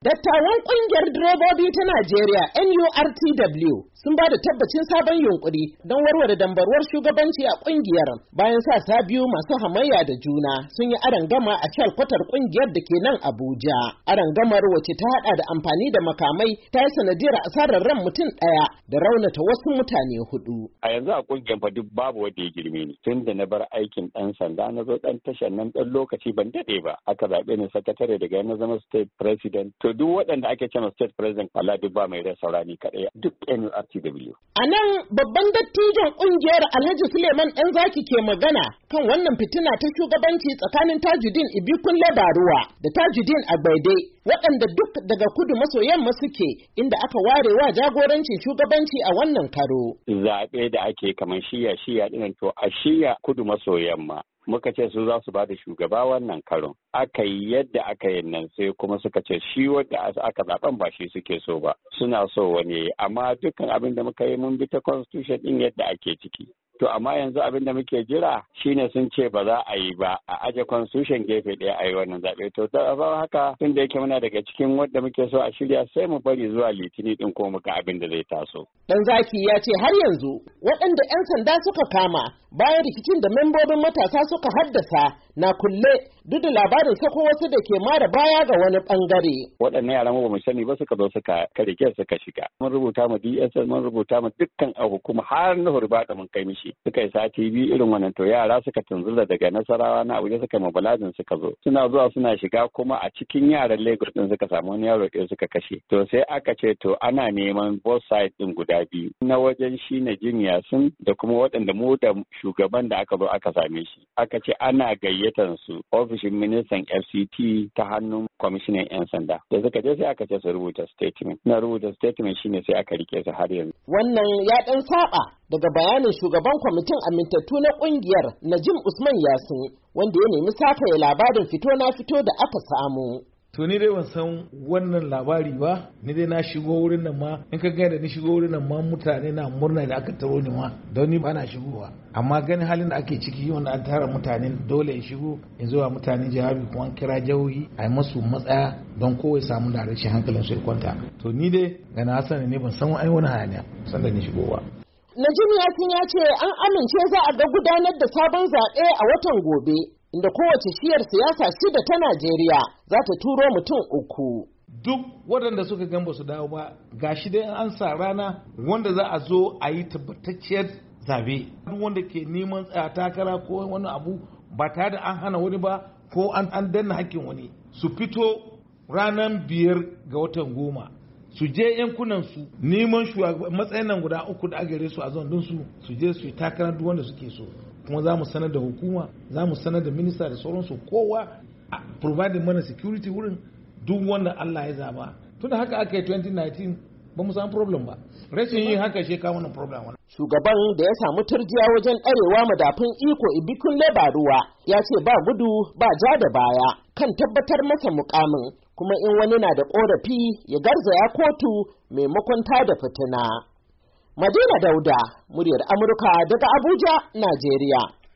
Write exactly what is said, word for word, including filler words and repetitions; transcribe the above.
Dattawan ƙungiyar direbobi ta Najeriya N U R T W sun ba da tabbacin sabon yunkuri don warware dambarwar shugabanci a ƙungiyar bayan sassa biyu masu hamayya da juna sun yi arangama a shalkwatar ƙungiyar da ke nan Abuja. Arangamar wacce ta hada da amfani da makamai ta yi sanadiyar asarar ran mutum ɗaya da raunata wasu mutane hudu. A yanzu a ƙungiyar fa duk babu wanda ya girme ni. Tun da na bar aikin ɗan sanda na zo ɗan tashar nan ɗan lokaci ban daɗe ba. Aka zaɓe ni sakatare daga na zama state president. To duk waɗanda ake cewa state president Allah duk ba mai da saurani kaɗai duk N U R T W. A nan babban dattijon ƙungiyar Alhaji Suleiman Ɗanzaki ke magana kan wannan fitina ta shugabanci tsakanin Tajuddin Ibikunle Baruwa da Tajuddin Agbaide waɗanda duk daga kudu maso yamma suke inda aka ware wa jagorancin shugabanci a wannan karo. Zaɓe da ake kamar shiya shiya ɗinan to a shiya kudu maso yamma. Muka ce su za su ba da shugaba wannan karon. Aka yi yadda aka yi nan sai kuma suka ce shi wadda aka zaben ba shi suke so ba. Suna so wani amma dukkan abin da muka yi mun bi ta constitution din yadda ake ciki. To amma yanzu abin da muke jira shine sun ce ba za a yi ba a aje constitution gefe ɗaya a yi wannan zaɓe. To ta haka tun da yake muna daga cikin wadda muke so a shirya sai mu bari zuwa litini din ko muka abin da zai taso. Ɗanzaki ya ce har yanzu waɗanda 'yan sanda suka kama bayan rikicin da membobin matasa suka haddasa na kulle duk da labarin sako wasu da ke mara baya ga wani bangare. Waɗannan yaran ba mu sani ba suka zo suka karike suka shiga. Mun rubuta mu D S S mun rubuta mu dukkan abu kuma har na hurbata mun kai mishi. Suka yi sati biyu irin wannan to yara suka tunzura daga Nasarawa na Abuja suka mobilizing suka zo. Suna zuwa suna shiga kuma a cikin yaran Lagos din suka samu wani yaro ɗaya suka kashe. To sai aka ce to ana neman both sides din guda biyu. Na wajen shi na Jimiya sun da kuma waɗanda mu da shugaban da aka zo aka same shi. Aka ce ana gayyatar su ofishin ministan F C T ta hannun kwamishinan 'yan sanda. Da suka je sai aka ce su rubuta statement. Na rubuta statement shine sai aka rike su har yanzu. Wannan ya ɗan saba daga bayanin shugaban kwamitin amintattu na ƙungiyar Najim Usman Yasin wanda ya nemi sakaye labarin fito na fito da aka samu. To ni dai ban san wannan labari ba, ni dai na shigo wurin nan ma, in ka gaya da ni shigo wurin nan ma mutane na murna da aka taro ni ma, don ni ba na shigowa. Amma ganin halin da ake ciki wanda an tara mutane dole in shigo, in zuwa mutane jawabi kuma an kira jihohi a yi masu matsaya don kowai samu da rashin hankalin su ya kwanta. To ni dai ga na sani ne ban san ai wani hayaniya san da ni shigowa. Najim Yasin ya ce an amince za a ga gudanar da sabon zaɓe a watan gobe. Inda kowace shiyar siyasa shida ta Najeriya za ta turo mutum uku. Duk waɗanda suka gan ba su dawo ba, gashi dai an sa rana wanda za a zo a yi tabbatacciyar zabe. Duk wanda ke neman tsaya takara ko wani abu ba tare da an hana wani ba ko an an danna hakkin wani. Su fito ranar biyar ga watan goma. Su je yankunan su neman matsayin nan guda uku da agare su a zon din su su je su yi takara duk wanda suke so. Kuma za mu sanar da hukuma, za mu sanar da minista da sauransu kowa a providing mana security wurin duk wanda Allah ya zaba. Tunda haka aka yi twenty nineteen ba mu samu problem ba. Rashin yin haka shi kawo wannan problem. Shugaban da ya samu turjiya wajen ɗarewa madafin iko Ibikunle Baruwa ya ce ba gudu ba ja da baya kan tabbatar masa mukamin kuma in wani na da ƙorafi ya garzaya kotu maimakon tada fitina. Madina Dauda, muryar Amurka daga Abuja, Najeriya.